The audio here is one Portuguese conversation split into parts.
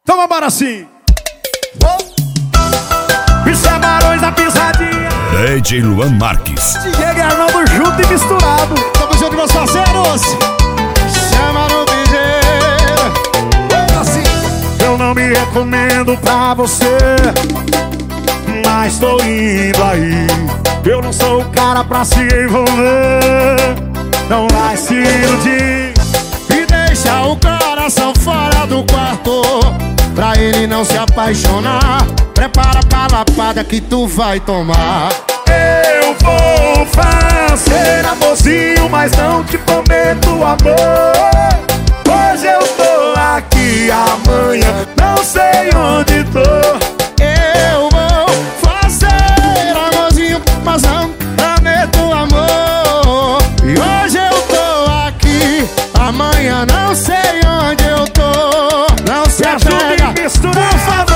Então vambora assim. Isso é Barões da Pisadinha. DJ Luan Marques. DJ Arnaldo junto e misturado. Tamo junto, meus parceiros. Chama no piseiro. Assim. Eu não me recomendo pra você, mas tô indo aí. Eu não sou o cara pra se envolver. Não vai se iludir e deixa o coração fora do quarto, pra ele não se apaixonar. Prepara pra lapada que tu vai tomar. Eu vou fazer amorzinho, mas não te prometo amor. Hoje eu tô aqui, amanhã não sei onde tô. Eu vou fazer amorzinho, mas não prometo amor. E hoje eu tô aqui, amanhã não sei onde eu tô. Não se apega, por favor.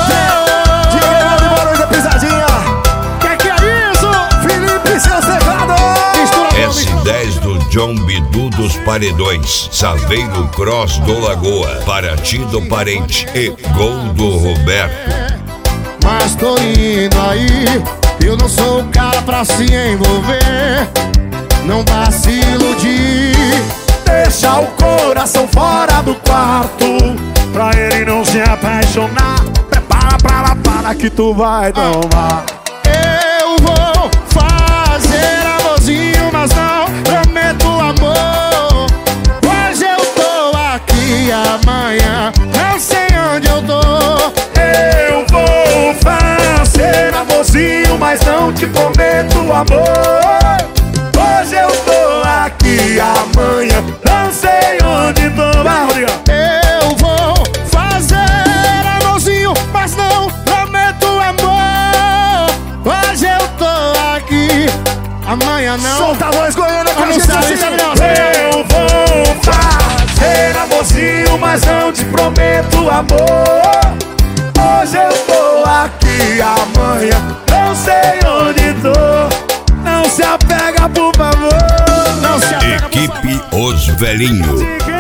S10 do John Bidu dos Paredões, Saveiro Cross do Lagoa, Paraty do Parente e Gol do Roberto. Mas tô indo aí, eu não sou o cara pra se envolver. Não vá se iludir. Deixa o coração fora do quarto, pra ele não se apaixonar. Prepara pra lapada que tu vai tomar. Eu vou fazer amorzinho, mas não prometo amor. Hoje eu tô aqui, amanhã não sei onde eu tô. Eu vou fazer amorzinho, mas não te prometo amor. Hoje eu tô aqui, amanhã não sei onde tô. Eu vou fazer amorzinho, mas não prometo amor. Hoje eu tô aqui, amanhã não. Solta a voz, Goiânia, com a gente assim. Eu vou fazer amorzinho, mas não te prometo amor. Hoje eu tô aqui, amanhã não sei onde tô. Não se apega, por favor. Não se apega, Equipe Os Velhinhos.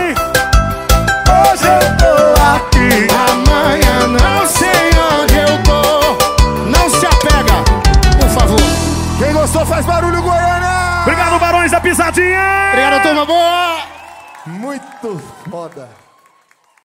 Hoje eu tô aqui, amanhã não sei onde eu tô. Não se apega, por favor. Quem gostou faz barulho, Goiânia. Obrigado, Barões da Pisadinha. Obrigado, turma boa. Muito foda.